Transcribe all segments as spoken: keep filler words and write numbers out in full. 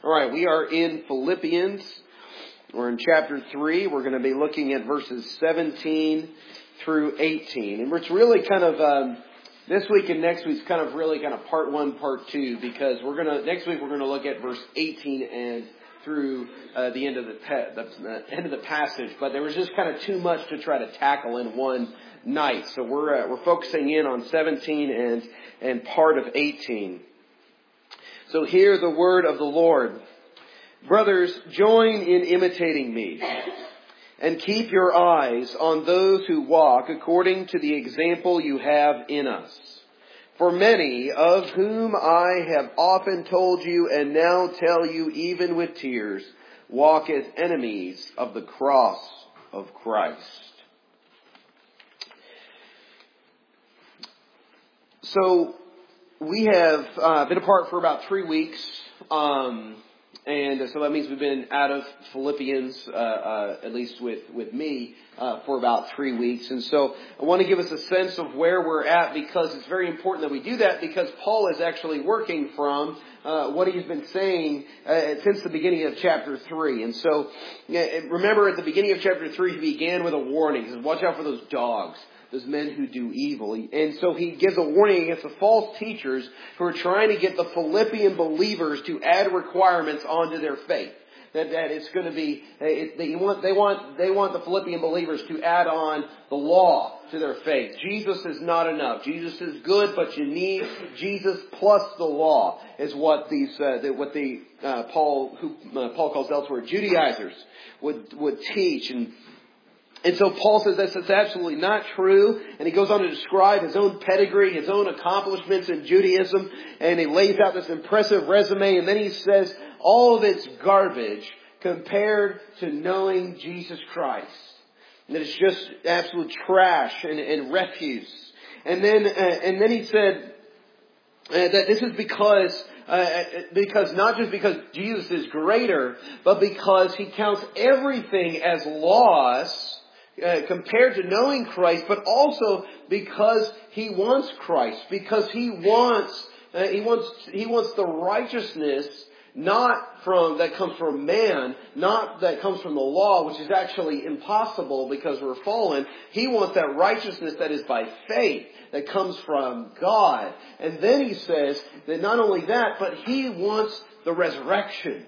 All right, we are in Philippians. We're in chapter three. We're going to be looking at verses seventeen through eighteen. And it's really kind of, um, this week and next week's kind of really kind of part one, part two, because we're going to, next week we're going to look at verse eighteen and through uh, the end of the, pa- the uh, end of the passage. But there was just kind of too much to try to tackle in one night. So we're, uh, we're focusing in on seventeen and, and part of eighteen. So hear the word of the Lord. Brothers, join in imitating me, and keep your eyes on those who walk according to the example you have in us. For many, of whom I have often told you and now tell you even with tears, walk as enemies of the cross of Christ. So, we have uh, been apart for about three weeks, um, and so that means we've been out of Philippians, uh, uh, at least with, with me, uh, for about three weeks. And so I want to give us a sense of where we're at, because it's very important that we do that, because Paul is actually working from uh, what he's been saying uh, since the beginning of chapter three. And so remember, at the beginning of chapter three, he began with a warning. He says, watch out for those dogs. Those men who do evil. And so he gives a warning against the false teachers who are trying to get the Philippian believers to add requirements onto their faith. That, that it's going to be, it, they want, they want, they want the Philippian believers to add on the law to their faith. Jesus is not enough. Jesus is good, but you need Jesus plus the law is what these, uh, the, what the, uh, Paul, who, uh, Paul calls elsewhere Judaizers would, would teach. And And so Paul says this is absolutely not true. And he goes on to describe his own pedigree, his own accomplishments in Judaism. And he lays out this impressive resume. And then he says all of it's garbage compared to knowing Jesus Christ. And that it's just absolute trash and, and refuse. And then, uh, and then he said uh, that this is because Uh, because not just because Jesus is greater, but because he counts everything as loss uh, compared to knowing Christ, but also because he wants Christ, because he wants uh, he wants he wants the righteousness not from that comes from man, not that comes from the law, which is actually impossible because we're fallen. He wants that righteousness that is by faith, that comes from God. And then he says that not only that, but he wants the resurrection.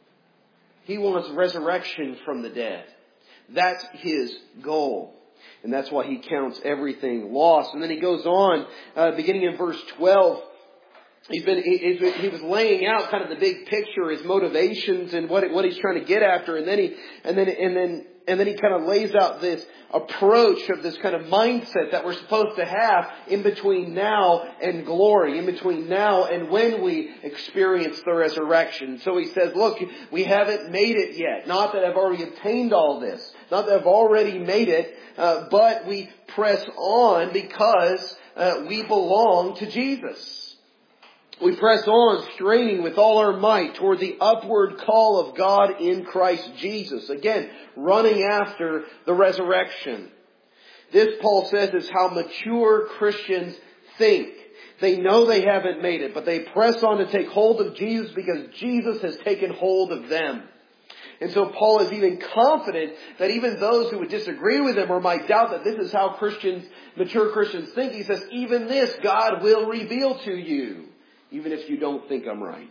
He wants resurrection from the dead. That's his goal. And that's why he counts everything lost. And then he goes on, uh, beginning in verse twelve. He's been, he, he was laying out kind of the big picture, his motivations and what, what he's trying to get after. And then he, and then, and then, and then he kind of lays out this approach of this kind of mindset that we're supposed to have in between now and glory, in between now and when we experience the resurrection. So he says, look, we haven't made it yet. Not that I've already obtained all this. Not that I've already made it, uh, but we press on because uh, we belong to Jesus. We press on, straining with all our might toward the upward call of God in Christ Jesus. Again, running after the resurrection. This, Paul says, is how mature Christians think. They know they haven't made it, but they press on to take hold of Jesus because Jesus has taken hold of them. And so Paul is even confident that even those who would disagree with him or might doubt that this is how Christians, mature Christians think, he says, even this God will reveal to you, even if you don't think I'm right.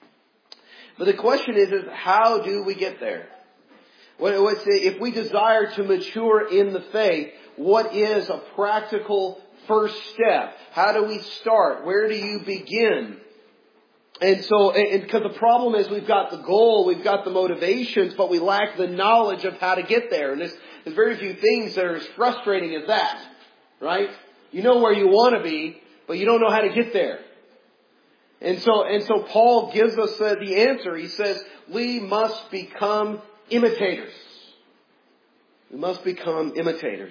But the question is, is how do we get there? What, what's the, if we desire to mature in the faith, what is a practical first step? How do we start? Where do you begin? And so, and because the problem is we've got the goal, we've got the motivations, but we lack the knowledge of how to get there. And there's, there's very few things that are as frustrating as that, right? You know where you want to be, but you don't know how to get there. And so, and so Paul gives us uh, the answer. He says, we must become imitators. We must become imitators.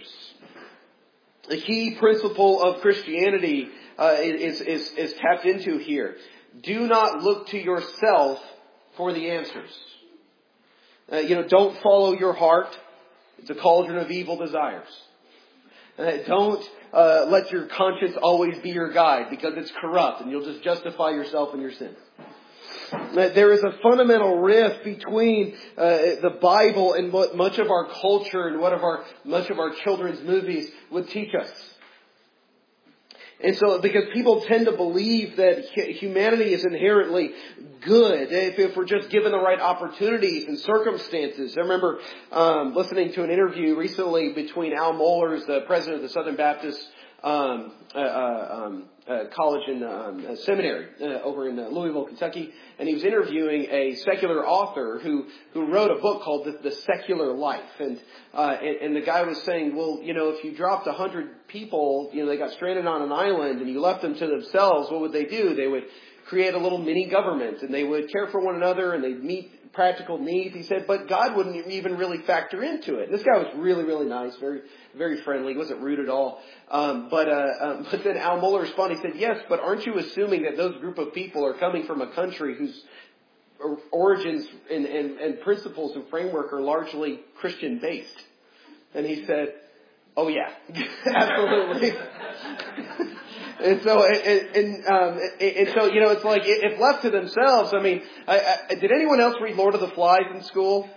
The key principle of Christianity uh, is, is, is tapped into here. Do not look to yourself for the answers. Uh, you know, don't follow your heart. It's a cauldron of evil desires. Uh, don't uh, let your conscience always be your guide because it's corrupt and you'll just justify yourself in your sin. that there is a fundamental rift between uh, the Bible and what much of our culture and what of our much of our children's movies would teach us. And so, because people tend to believe that humanity is inherently good if, if we're just given the right opportunities and circumstances. I remember um, listening to an interview recently between Al Mohler, the president of the Southern Baptist um, uh, uh, um, uh, College and um, uh, Seminary uh, over in uh, Louisville, Kentucky, and he was interviewing a secular author who who wrote a book called The, the Secular Life, and, uh, and and the guy was saying, well, you know, if you dropped a hundred people, you know, they got stranded on an island, and you left them to themselves, what would they do? They would create a little mini government, and they would care for one another, and they'd meet practical needs. He said, but God wouldn't even really factor into it. This guy was really, really nice, very, very friendly. He wasn't rude at all. Um, but, uh, um, but then Al Mohler responded, he said, yes, but aren't you assuming that those group of people are coming from a country whose origins and, and, and principles and framework are largely Christian based? And he said, oh yeah, absolutely. And so, and, and, um, and so, you know, it's like, if left to themselves, I mean, I, I, did anyone else read Lord of the Flies in school?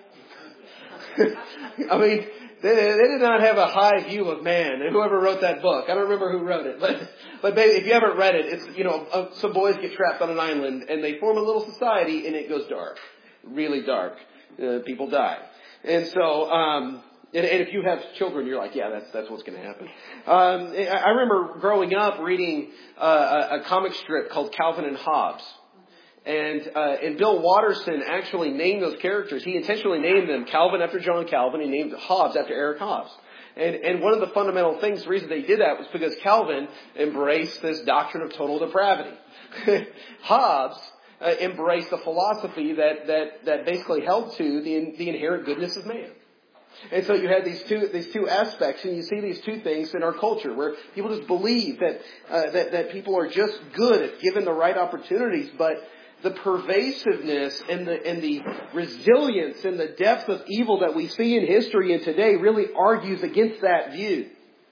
I mean, they, they did not have a high view of man, and whoever wrote that book. I don't remember who wrote it, but, but baby, if you haven't read it, it's, you know, uh, some boys get trapped on an island, and they form a little society, and it goes dark. Really dark. Uh, people die. And so, um, And, and if you have children, you're like, yeah, that's that's what's going to happen. Um, I remember growing up reading uh, a, a comic strip called Calvin and Hobbes. And uh, and Bill Watterson actually named those characters. He intentionally named them Calvin after John Calvin. He named Hobbes after Eric Hobbes. And, and one of the fundamental things, the reason they did that was because Calvin embraced this doctrine of total depravity. Hobbes uh, embraced the philosophy that, that, that basically held to the, the inherent goodness of man. And so you had these two these two aspects, and you see these two things in our culture where people just believe that uh, that that people are just good if given the right opportunities, but the pervasiveness and the and the resilience and the depth of evil that we see in history and today really argues against that view.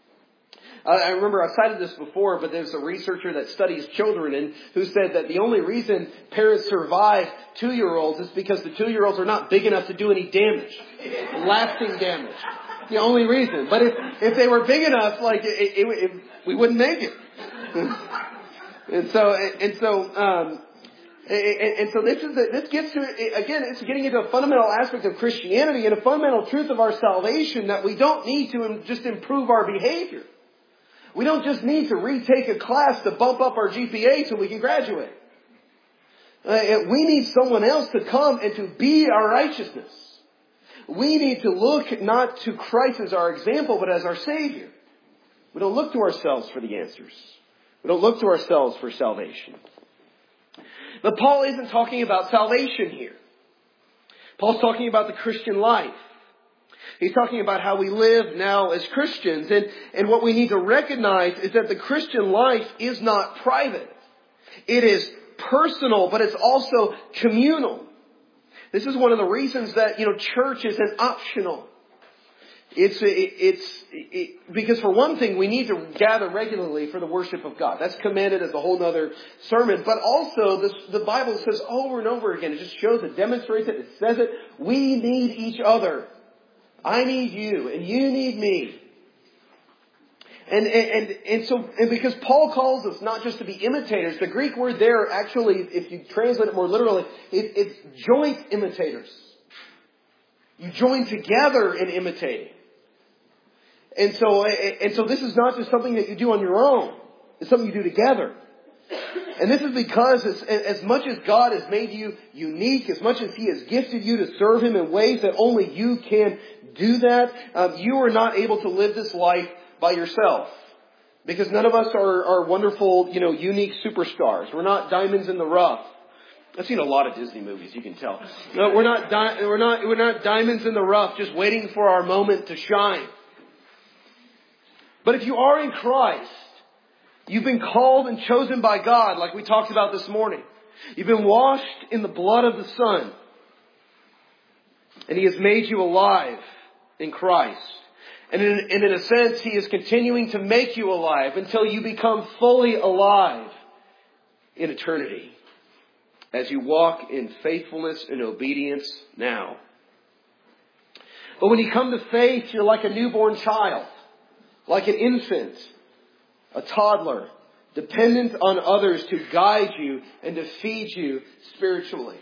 I remember I've cited this before, but there's a researcher that studies children and who said that the only reason parents survive two-year-olds is because the two-year-olds are not big enough to do any damage, lasting damage. The only reason. But if if they were big enough, like it, it, it, we wouldn't make it. and so and so. Um, And, and so this is a, this gets to, again, it's getting into a fundamental aspect of Christianity and a fundamental truth of our salvation that we don't need to just improve our behavior. We don't just need to retake a class to bump up our G P A so we can graduate. Uh, we need someone else to come and to be our righteousness. We need to look not to Christ as our example, but as our Savior. We don't look to ourselves for the answers. We don't look to ourselves for salvation. But Paul isn't talking about salvation here. Paul's talking about the Christian life. He's talking about how we live now as Christians. And, and what we need to recognize is that the Christian life is not private. It is personal, but it's also communal. This is one of the reasons that, you know, church isn't optional. It's, it, it's, it, because for one thing, we need to gather regularly for the worship of God. That's commanded as a whole other sermon. But also, this, the Bible says over and over again, it just shows it, demonstrates it, it says it, we need each other. I need you, and you need me. And, and, and, and so, and because Paul calls us not just to be imitators, the Greek word there actually, if you translate it more literally, it, it's joint imitators. You join together in imitating. And so, and so this is not just something that you do on your own. It's something you do together. And this is because as, as much as God has made you unique, as much as He has gifted you to serve Him in ways that only you can do that, um, you are not able to live this life by yourself. Because none of us are, are wonderful, you know, unique superstars. We're not diamonds in the rough. I've seen a lot of Disney movies, you can tell. No, we're not, di- we're not, we're not diamonds in the rough, just waiting for our moment to shine. But if you are in Christ, you've been called and chosen by God, like we talked about this morning. You've been washed in the blood of the Son. And He has made you alive in Christ. And in, and in a sense, He is continuing to make you alive until you become fully alive in eternity as you walk in faithfulness and obedience now. But when you come to faith, you're like a newborn child, like an infant, a toddler, dependent on others to guide you and to feed you spiritually.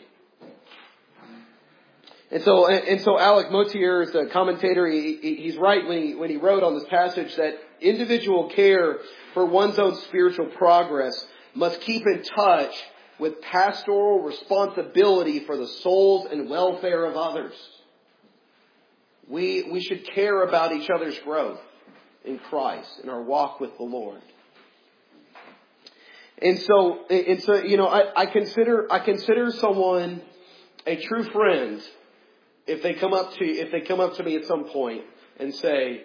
And so, and so Alec Motyer is a commentator. He, he's right when he, when he wrote on this passage that individual care for one's own spiritual progress must keep in touch with pastoral responsibility for the souls and welfare of others. We, we should care about each other's growth in Christ, in our walk with the Lord. And so, and so, you know, I, I consider, I consider someone a true friend if they come up to, if they come up to me at some point and say,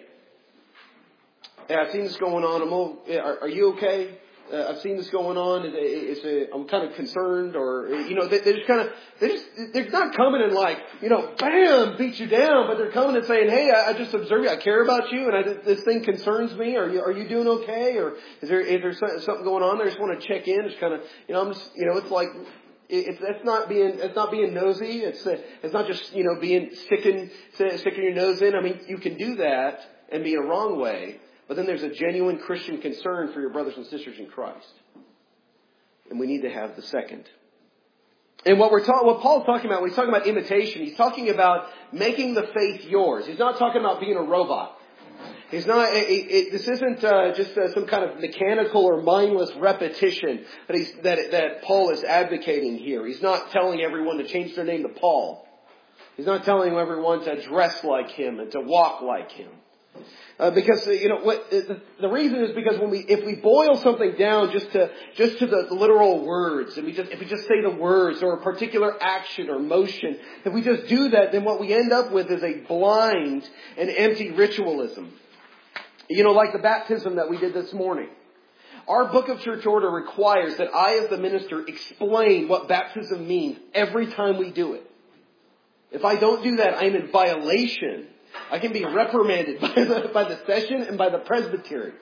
"Hey, I've seen this going on. I'm all, are, are you okay? Uh, I've seen this going on. It's a, it's a, I'm kind of concerned," or, you know, they, they're just kind of, they just, they're not coming and like, you know, bam, beat you down, but they're coming and saying, "Hey, I, I just observe you. I care about you, and I, this thing concerns me. Are you, are you doing okay? Or is there, is there something going on there? I just want to check in." It's kind of, you know, I'm just, you know, it's like, it's, it's not being, it's not being nosy. It's, it's not just, you know, being sticking, sticking your nose in. I mean, you can do that and be in a wrong way. But then there's a genuine Christian concern for your brothers and sisters in Christ. And we need to have the second. And what we're talking, what Paul's talking about, when he's talking about imitation, he's talking about making the faith yours. He's not talking about being a robot. He's not, it, it, this isn't uh, just uh, some kind of mechanical or mindless repetition that, he's, that, that Paul is advocating here. He's not telling everyone to change their name to Paul. He's not telling everyone to dress like him and to walk like him. Uh, because, uh, you know, what, uh, the reason is because when we, if we boil something down just to, just to the literal words, and we just, if we just say the words or a particular action or motion, if we just do that, then what we end up with is a blind and empty ritualism. You know, like the baptism that we did this morning. Our book of church order requires that I, as the minister, explain what baptism means every time we do it. If I don't do that, I'm in violation. I can be reprimanded by the, by the session and by the presbytery.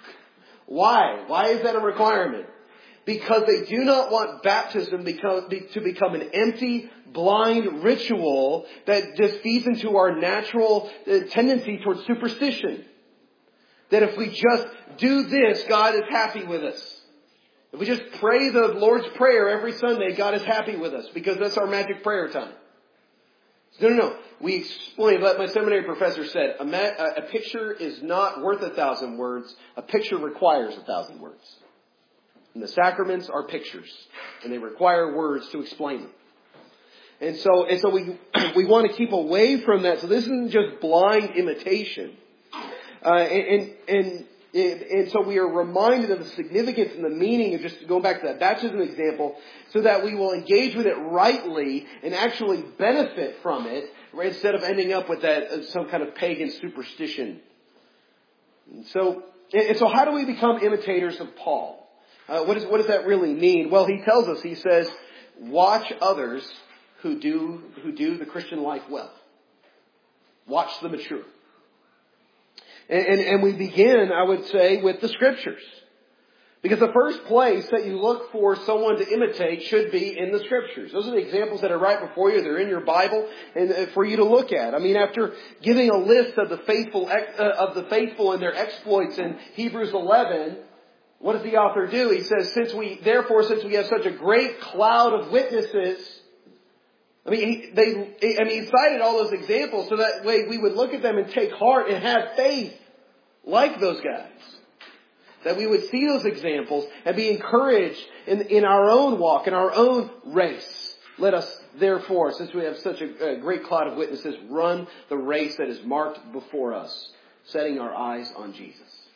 Why? Why is that a requirement? Because they do not want baptism become, be, to become an empty, blind ritual that just feeds into our natural uh, tendency towards superstition. That if we just do this, God is happy with us. If we just pray the Lord's Prayer every Sunday, God is happy with us because that's our magic prayer time. No, no, no. We explained, like my seminary professor said, a, ma- a picture is not worth a thousand words. A picture requires a thousand words. And the sacraments are pictures, and they require words to explain them. And so, and so we we want to keep away from that. So this isn't just blind imitation. Uh, and, and, and, and so we are reminded of the significance and the meaning of just going back to that baptism example so that we will engage with it rightly and actually benefit from it right, instead of ending up with that uh, some kind of pagan superstition. And so, and so how do we become imitators of Paul? Uh, what, is, what does that really mean? Well, he tells us, he says, watch others who do, who do the Christian life well. Watch the mature. And, and, and we begin, I would say, with the Scriptures. Because the first place that you look for someone to imitate should be in the Scriptures. Those are the examples that are right before you. They're in your Bible and for you to look at. I mean, after giving a list of the faithful uh, of the faithful and their exploits in Hebrews eleven, what does the author do? He says, "Since we, therefore, since we have such a great cloud of witnesses." I mean, he, they, I mean, he cited all those examples so that way we would look at them and take heart and have faith like those guys. That we would see those examples and be encouraged in, in our own walk, in our own race. Let us, therefore, since we have such a, a great cloud of witnesses, run the race that is marked before us, setting our eyes on Jesus.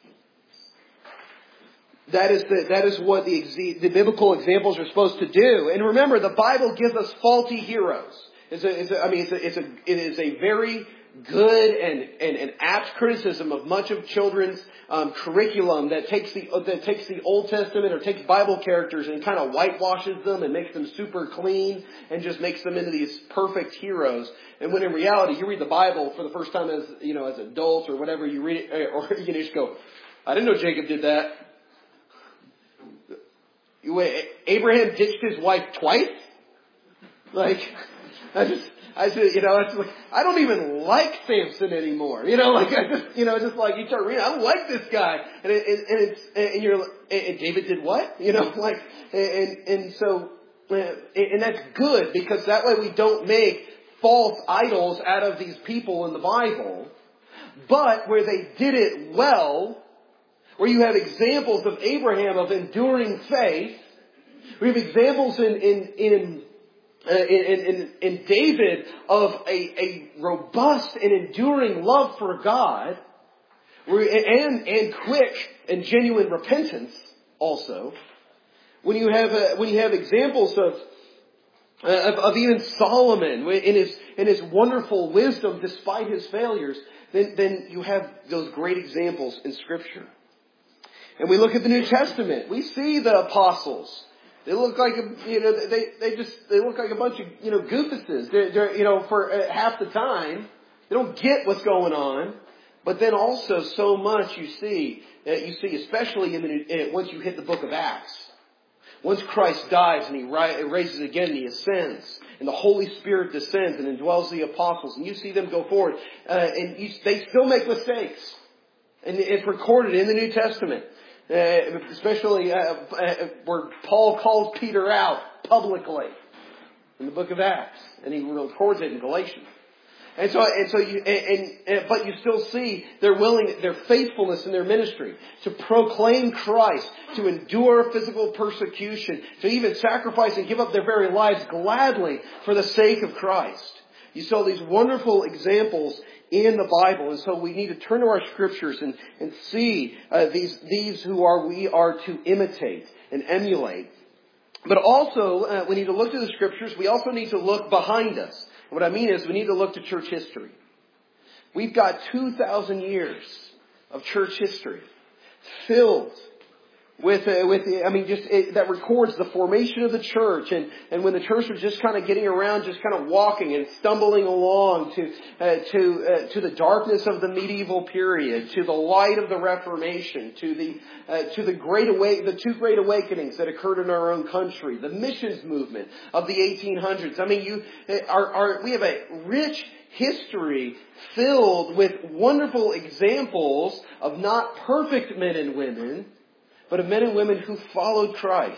That is the, that is what the, the biblical examples are supposed to do. And remember, the Bible gives us faulty heroes. It's a, it's a, I mean, it's a, it's a, it is a very good and, and, and apt criticism of much of children's um, curriculum that takes the that takes the Old Testament or takes Bible characters and kind of whitewashes them and makes them super clean and just makes them into these perfect heroes. And when in reality, you read the Bible for the first time as you know as adults or whatever, you read it, or you can just go, "I didn't know Jacob did that." Abraham ditched his wife twice? Like, I just, I just, you know, it's like, I don't even like Samson anymore. You know, like, I just, you know, just like, you start reading, I don't like this guy. And it, and, and it's, and you're, and David did what? You know, like, and, and so, and that's good because that way we don't make false idols out of these people in the Bible. But where they did it well, where you have examples of Abraham of enduring faith, we have examples in in in uh, in, in, in David of a, a robust and enduring love for God, and and quick and genuine repentance also. When you have uh, when you have examples of, uh, of of even Solomon in his in his wonderful wisdom despite his failures, then then you have those great examples in Scripture. And we look at the New Testament. We see the apostles. They look like a, you know they they just they look like a bunch of you know goofuses. They're, they're you know for uh, half the time they don't get what's going on. But then also so much you see that uh, you see especially in the uh, once you hit the book of Acts. Once Christ dies and he raises again and he ascends and the Holy Spirit descends and indwells the apostles and you see them go forward uh, and you, they still make mistakes. And it's recorded in the New Testament, uh, especially uh, uh, where Paul calls Peter out publicly in the book of Acts, and he records it in Galatians. And so, and so you, and, and, but you still see their willing, their faithfulness in their ministry to proclaim Christ, to endure physical persecution, to even sacrifice and give up their very lives gladly for the sake of Christ. You saw these wonderful examples in the Bible, and so we need to turn to our scriptures and, and see uh, these these who are we are to imitate and emulate. But also, uh, we need to look to the scriptures. We also need to look behind us. What I mean is we need to look to church history. We've got two thousand years of church history filled with, uh, with I mean, just it, that records the formation of the church and, and when the church was just kind of getting around, just kind of walking and stumbling along to uh, to uh, to the darkness of the medieval period, to the light of the Reformation, to the uh, to the great awake, the two great awakenings that occurred in our own country, the missions movement of the eighteen hundreds. I mean, you are, are we have a rich history filled with wonderful examples of not perfect men and women, but of men and women who followed Christ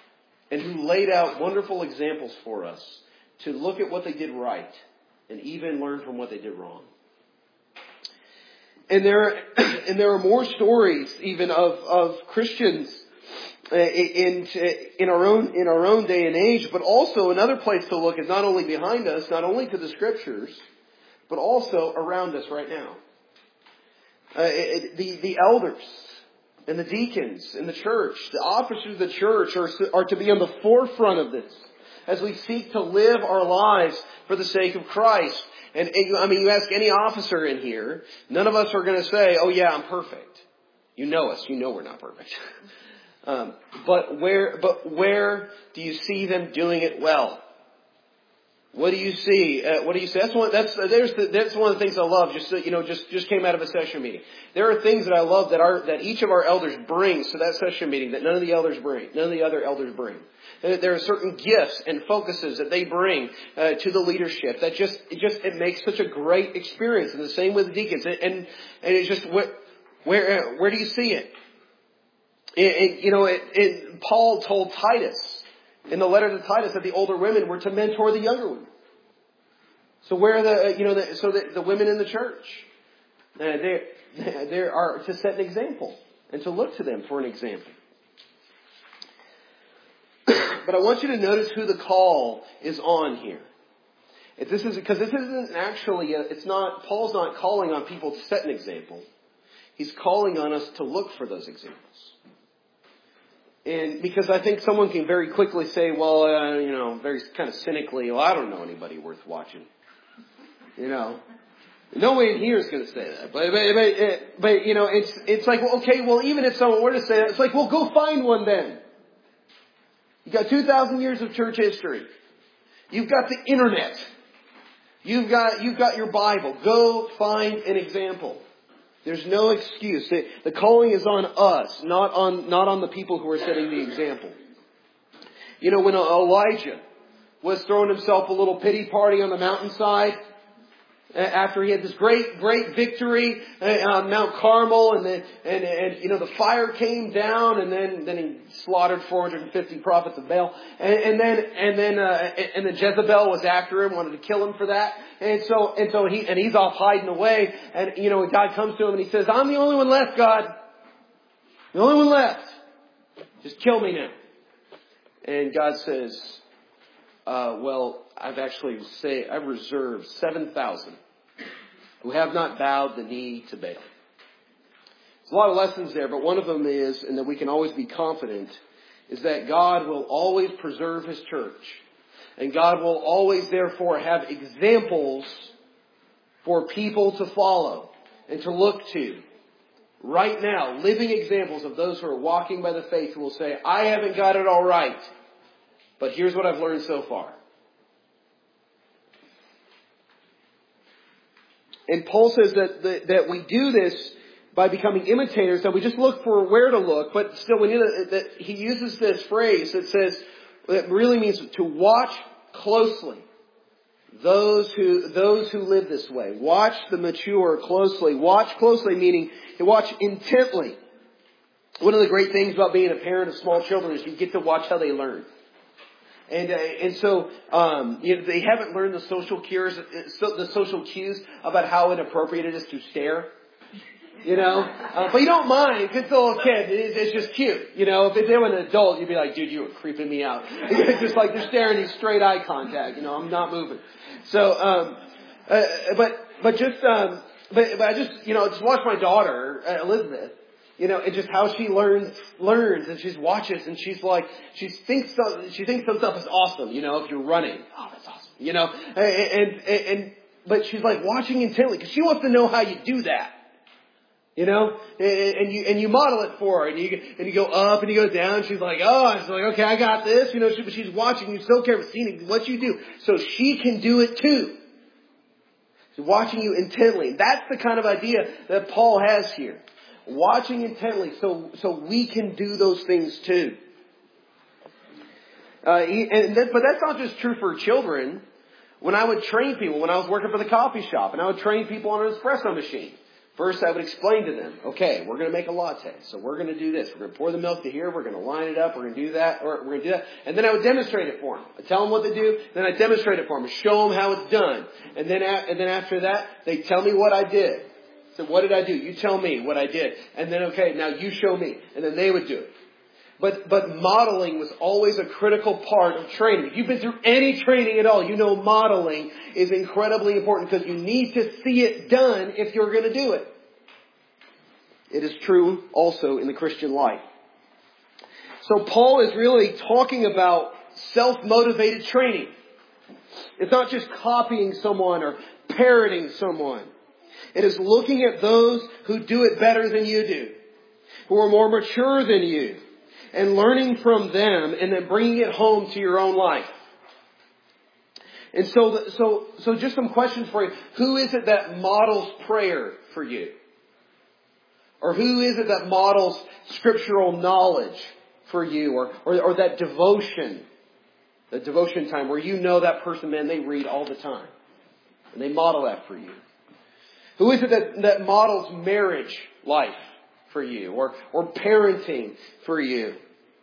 and who laid out wonderful examples for us to look at what they did right and even learn from what they did wrong. And there, and there are more stories even of, of Christians in, in our own, in our own day and age, but also another place to look is not only behind us, not only to the scriptures, but also around us right now. Uh, it, the, the elders and the deacons in the church, the officers of the church are, are to be on the forefront of this as we seek to live our lives for the sake of Christ. And, and I mean, you ask any officer in here, none of us are going to say, oh yeah, I'm perfect. You know us. You know we're not perfect. um, but where, but where do you see them doing it well? What do you see? Uh, what do you see? That's one. That's uh, there's the, that's one of the things I love. Just you know, just just came out of a session meeting. There are things that I love that are that each of our elders brings to that session meeting that none of the elders bring. None of the other elders bring. There are certain gifts and focuses that they bring uh, to the leadership that just it just it makes such a great experience. And the same with the deacons. And and, and it's just where where where do you see it? it, it you know, it, it, Paul told Titus in the letter to Titus that the older women were to mentor the younger women. So where are the, you know, the, so the, the women in the church, uh, they they are to set an example and to look to them for an example. But I want you to notice who the call is on here. If this is because this isn't actually, a, it's not, Paul's not calling on people to set an example. He's calling on us to look for those examples. And because I think someone can very quickly say, well, uh, you know, very kind of cynically, well, I don't know anybody worth watching. You know, no one in here is going to say that. But, but, but, but, you know, it's, it's like, well, okay, well, even if someone were to say that, it's like, well, go find one then. You've got two thousand years of church history. You've got the internet. You've got, you've got your Bible. Go find an example. There's no excuse. The, the calling is on us, not on not on the people who are setting the example. You know, when Elijah was throwing himself a little pity party on the mountainside after he had this great, great victory on Mount Carmel, and then, and, and, you know, the fire came down, and then, then he slaughtered four hundred fifty prophets of Baal, and, and then, and then, uh, and then Jezebel was after him, wanted to kill him for that, and so, and so he, and he's off hiding away, and, you know, God comes to him and he says, I'm the only one left, God. The only one left. Just kill me now. And God says, Uh, well, I've actually say I've reserved seven thousand who have not bowed the knee to Baal. There's a lot of lessons there, but one of them is, and that we can always be confident, is that God will always preserve His church. And God will always, therefore, have examples for people to follow and to look to. Right now, living examples of those who are walking by the faith who will say, I haven't got it all right, but here's what I've learned so far. And Paul says that, that, that we do this by becoming imitators, that we just look for where to look, but still we need to, that he uses this phrase that says, that really means to watch closely those who, those who live this way. Watch the mature closely. Watch closely meaning to watch intently. One of the great things about being a parent of small children is you get to watch how they learn. And uh, and so um, you know, they haven't learned the social cues, the social cues about how inappropriate it is to stare. You know, uh, but you don't mind if it's a little kid. It's, it's just cute. You know, if they were an adult, you'd be like, "Dude, you were creeping me out." It's just like they're staring in straight eye contact. You know, I'm not moving. So, um, uh, but but just um, but, but I just you know just watch my daughter uh, Elizabeth. You know, and just how she learns, learns, and she watches, and she's like, she thinks, some, she thinks some stuff is awesome. You know, if you're running, oh, that's awesome. You know, and and, and but she's like watching intently because she wants to know how you do that. You know, and, and you and you model it for her, and you and you go up and you go down. She's like, oh, and she's like, okay, I got this. You know, she, but she's watching you so carefully, seeing what you do, so she can do it too. She's watching you intently. That's the kind of idea that Paul has here. Watching intently so so we can do those things too. Uh, and that, but that's not just true for children. When I would train people, when I was working for the coffee shop, and I would train people on an espresso machine, first I would explain to them, okay, we're going to make a latte. So we're going to do this. We're going to pour the milk to here. We're going to line it up. We're going to do that. Or we're going to do that. And then I would demonstrate it for them. I tell them what to do. Then I demonstrate it for them. Show them how it's done. And then, and then after that, they tell me what I did. So what did I do? You tell me what I did. And then, okay, now you show me. And then they would do it. But, but modeling was always a critical part of training. If you've been through any training at all, you know modeling is incredibly important because you need to see it done if you're going to do it. It is true also in the Christian life. So Paul is really talking about self-motivated training. It's not just copying someone or parroting someone. It is looking at those who do it better than you do, who are more mature than you, and learning from them and then bringing it home to your own life. And so, so, so just some questions for you. Who is it that models prayer for you? Or who is it that models scriptural knowledge for you? Or, or, or that devotion, the devotion time where you know that person, man, they read all the time. And they model that for you. Who is it that, that models marriage life for you? Or, or parenting for you?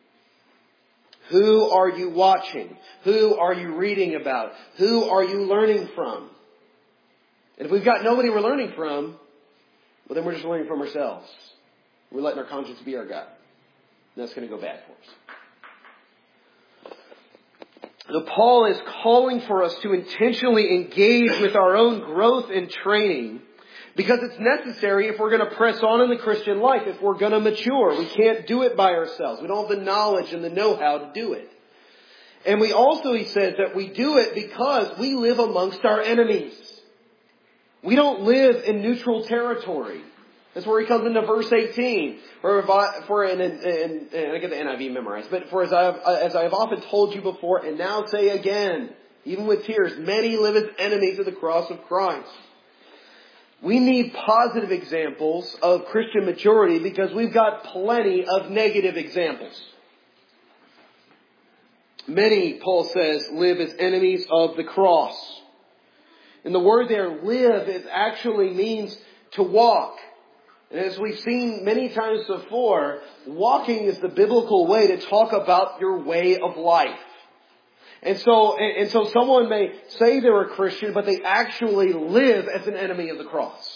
Who are you watching? Who are you reading about? Who are you learning from? And if we've got nobody we're learning from, well, then we're just learning from ourselves. We're letting our conscience be our guide. And that's going to go bad for us. So Paul is calling for us to intentionally engage with our own growth and training because it's necessary if we're going to press on in the Christian life, if we're going to mature. We can't do it by ourselves. We don't have the knowledge and the know-how to do it. And we also, he says, that we do it because we live amongst our enemies. We don't live in neutral territory. That's where he comes into verse eighteen. For, for and, and, and, and I get the N I V memorized. But for as I, have, as I have often told you before, and now say again, even with tears, many live as enemies of the cross of Christ. We need positive examples of Christian maturity because we've got plenty of negative examples. Many, Paul says, live as enemies of the cross. And the word there, live, it actually means to walk. And as we've seen many times before, walking is the biblical way to talk about your way of life. And so, and, and so someone may say they're a Christian, but they actually live as an enemy of the cross.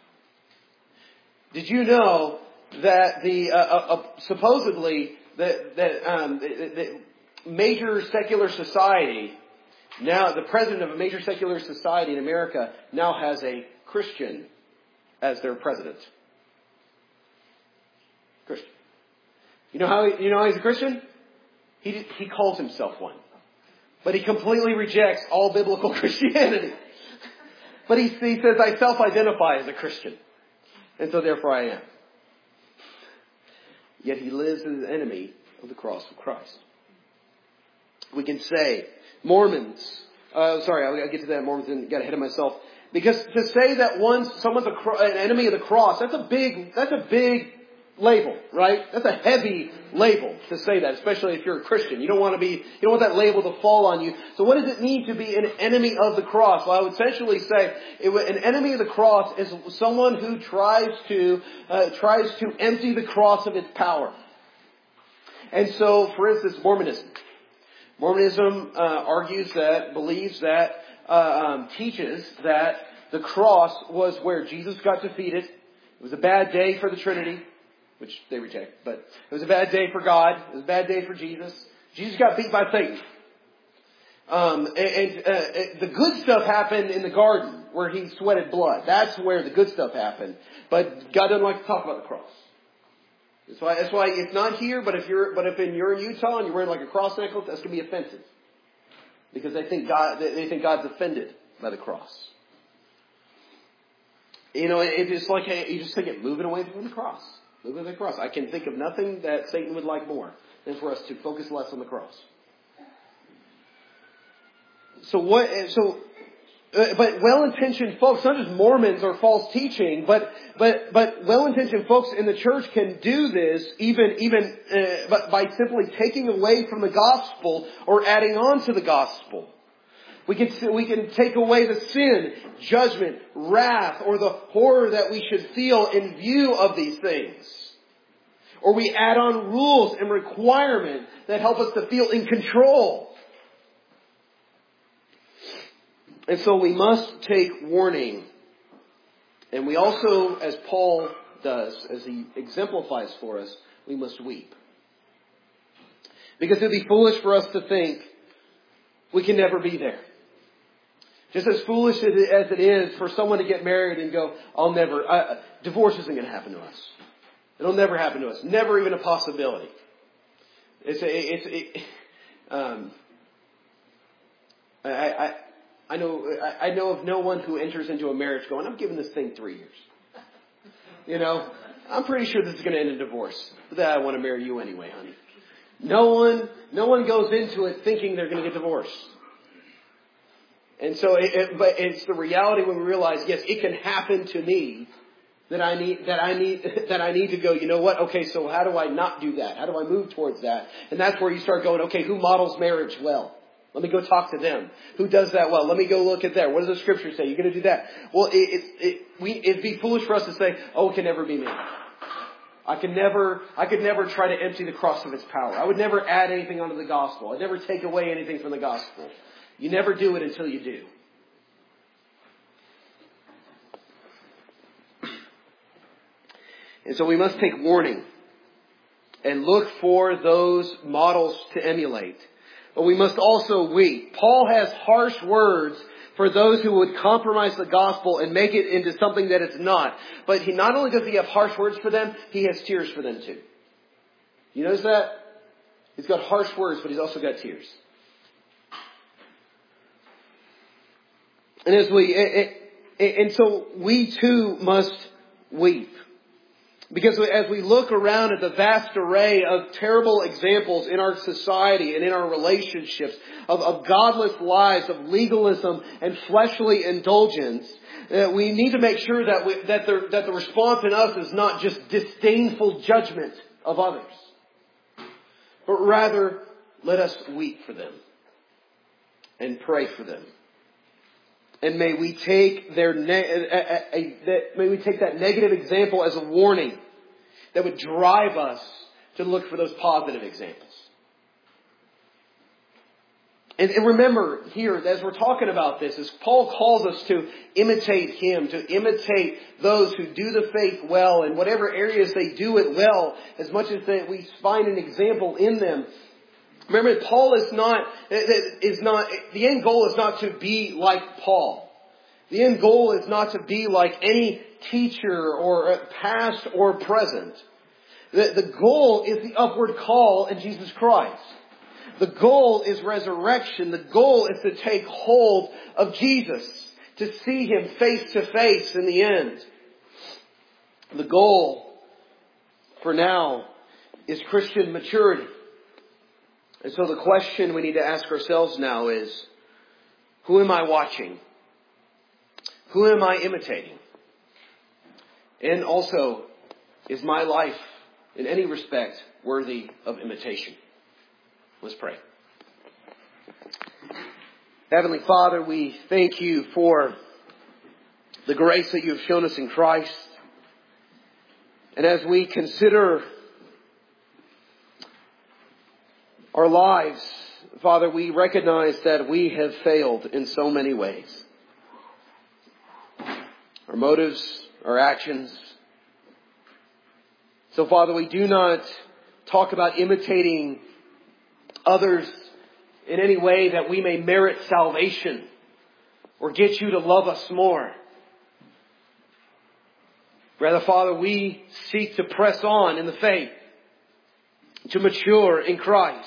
Did you know that the, uh, uh, supposedly, that, that, um, that major secular society, now the president of a major secular society in America now has a Christian as their president. Christian. You know how he, you know how he's a Christian? He he calls himself one, but he completely rejects all biblical Christianity. But he, he says, "I self-identify as a Christian, and so therefore I am." Yet he lives as an enemy of the cross of Christ. We can say Mormons. Uh, sorry, I'll, I'll get to that. Mormons and got ahead of myself. Because to say that one someone's a, an enemy of the cross, that's a big that's a big label, right? That's a heavy label to say that, especially if you're a Christian. You don't want to be you don't want that label to fall on you. So what does it mean to be an enemy of the cross? Well, I would essentially say it, an enemy of the cross is someone who tries to uh, tries to empty the cross of its power. And so, for instance, Mormonism. Mormonism uh, argues that, believes that, uh, um, teaches that the cross was where Jesus got defeated. It was a bad day for the Trinity, which they reject, but it was a bad day for God. It was a bad day for Jesus. Jesus got beat by Satan. Um, and and uh, the good stuff happened in the garden where he sweated blood. That's where the good stuff happened. But God doesn't like to talk about the cross. That's why, that's why it's not here, but if you're, but if in, you're in Utah and you're wearing like a cross necklace, that's going to be offensive. Because they think God, they think God's offended by the cross. You know, it, it's like, you just think it moving away from the cross. Moving away from the cross. I can think of nothing that Satan would like more than for us to focus less on the cross. So what, so, Uh, but well-intentioned folks, not just Mormons or false teaching, but but but well-intentioned folks in the church can do this even even uh, but by simply taking away from the gospel or adding on to the gospel. We can we can take away the sin, judgment, wrath, or the horror that we should feel in view of these things. Or we add on rules and requirements that help us to feel in control. And so we must take warning. And we also, as Paul does, as he exemplifies for us, we must weep. Because it would be foolish for us to think we can never be there. Just as foolish as it is for someone to get married and go, I'll never, I, divorce isn't going to happen to us. It'll never happen to us. Never even a possibility. It's a, it's, it, um, I, I, I know, I know of no one who enters into a marriage going, I'm giving this thing three years. You know, I'm pretty sure this is going to end in divorce. But then I want to marry you anyway, honey. No one, no one goes into it thinking they're going to get divorced. And so, it, it, but it's the reality when we realize, yes, it can happen to me. That I need, that I need, that I need to go, you know what? Okay, so how do I not do that? How do I move towards that? And that's where you start going, okay, who models marriage well? Let me go talk to them. Who does that well? Let me go look at that. What does the scripture say? You're going to do that. Well, it, it, it, we, it'd be foolish for us to say, oh, it can never be me. I can never, I could never try to empty the cross of its power. I would never add anything onto the gospel. I'd never take away anything from the gospel. You never do it until you do. And so we must take warning and look for those models to emulate. But we must also weep. Paul has harsh words for those who would compromise the gospel and make it into something that it's not. But he not only does he have harsh words for them, he has tears for them too. You notice that? He's got harsh words, but he's also got tears. And as we, and so we too must weep. Because as we look around at the vast array of terrible examples in our society and in our relationships of, of godless lives, of legalism and fleshly indulgence, uh, we need to make sure that we, that the that the response in us is not just disdainful judgment of others, but rather let us weep for them and pray for them. And may we take their ne- a, a, a, that, may we take that negative example as a warning that would drive us to look for those positive examples. And, and remember here, as we're talking about this, as Paul calls us to imitate him, to imitate those who do the faith well, in whatever areas they do it well, as much as they, we find an example in them. Remember, Paul is not, is not, the end goal is not to be like Paul. The end goal is not to be like any teacher or past or present. The, the goal is the upward call in Jesus Christ. The goal is resurrection. The goal is to take hold of Jesus, to see him face to face in the end. The goal for now is Christian maturity. And so the question we need to ask ourselves now is, who am I watching? Who am I imitating? And also, is my life in any respect worthy of imitation? Let's pray. Heavenly Father, we thank you for the grace that you have shown us in Christ. And as we consider our lives, Father, we recognize that we have failed in so many ways. Our motives, our actions. So, Father, we do not talk about imitating others in any way that we may merit salvation or get you to love us more. Rather, Father, we seek to press on in the faith, to mature in Christ.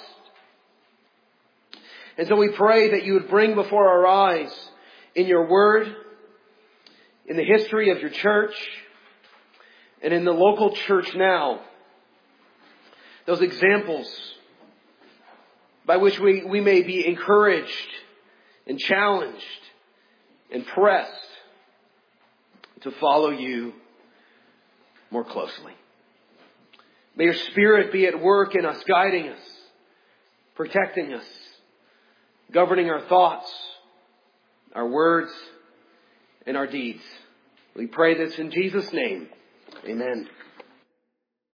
And so we pray that you would bring before our eyes in your word, in the history of your church, and in the local church now, those examples by which we, we may be encouraged and challenged and pressed to follow you more closely. May your Spirit be at work in us, guiding us, protecting us, governing our thoughts, our words, and our deeds. We pray this in Jesus' name. Amen.